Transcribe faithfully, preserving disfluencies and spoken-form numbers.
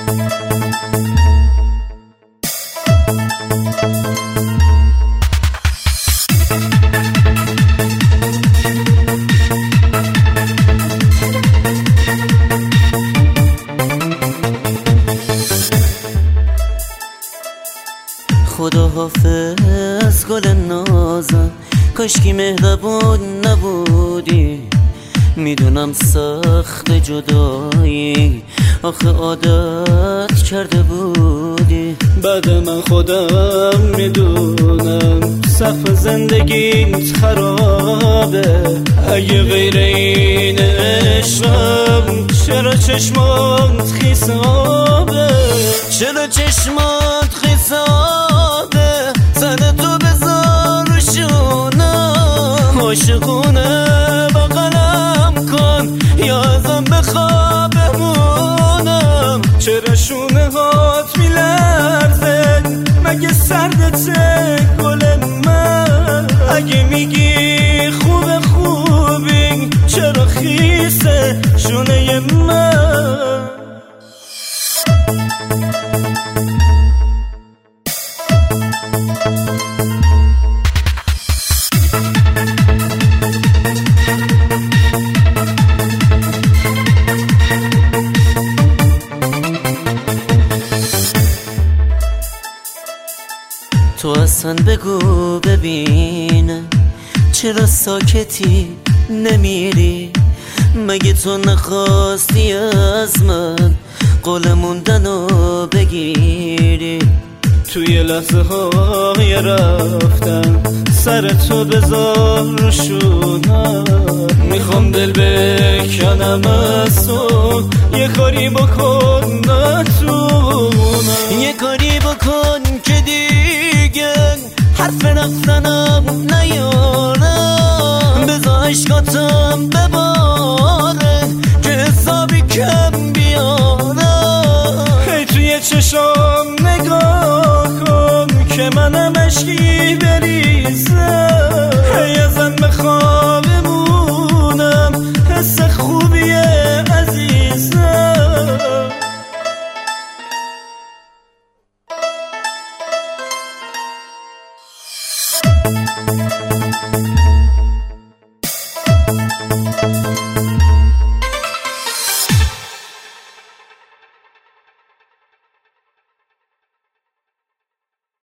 خدا حافظ گل نازم، کاشکی مهربون نبودی. میدونم سخت جدایی، آخه عادت کرده بودی. بعد من خودم میدونم سقف زندگیت خرابه. اگه غیر این عشقم چرا چشمات خیسابه؟ چرا چشمات خیسابه؟ سر تو بذار رو شونم، عاشقونه بغلم کن یا ازم بخواب بمونم. چرا شونه هات میلرزه؟ مگه سردته گل من؟ اگه میگی خوب خوبی چرا خیسه شونه من؟ تو اصلا بگو ببینم چرا ساکتی نمیری؟ مگه تو نخواستی از من قول موندنو بگیری؟ توی لحظه های رفتم سر تو بذار رو شونم. میخوام دل بکنم از تو، یه کاری بکن نتونم. یه کاری بکن که دیگه حرف رفتنم نیارم. بذار عشقاتم بباره که حسابی کم بیارم. هی توی چشام نگاه کن که منم عشقی بریزم. هی ازم بخواب بمونم، حس خوبیه عزیزم.